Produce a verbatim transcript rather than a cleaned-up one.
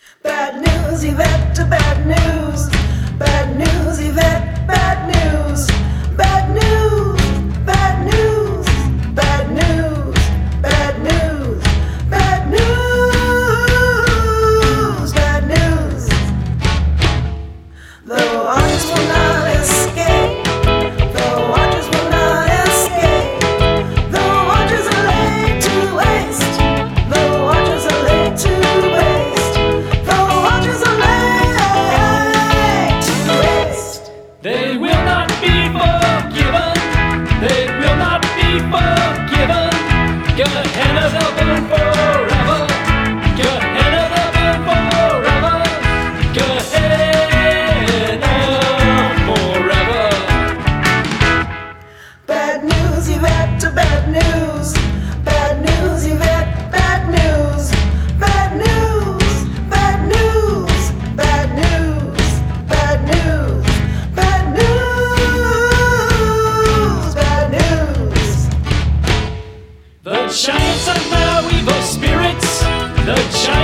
Bad news, Yvette, bad news. Bad news, Yvette, bad news. Bad news, bad news, bad news, bad news, bad news, bad news. The waters will not escape. The waters will not escape. The waters are laid to waste. The waters are laid to waste. The waters are laid to waste. They will not be forgiven. They will not be forgiven. Gehenna they'll burn forever. Gehenna they'll burn forever. Gehenna forever. Bad news, Yvette, bad news. Bad news, Yvette, bad news. Bad news, bad news, bad news, bad news, bad news, bad news. The giants are now evil spirits. The giants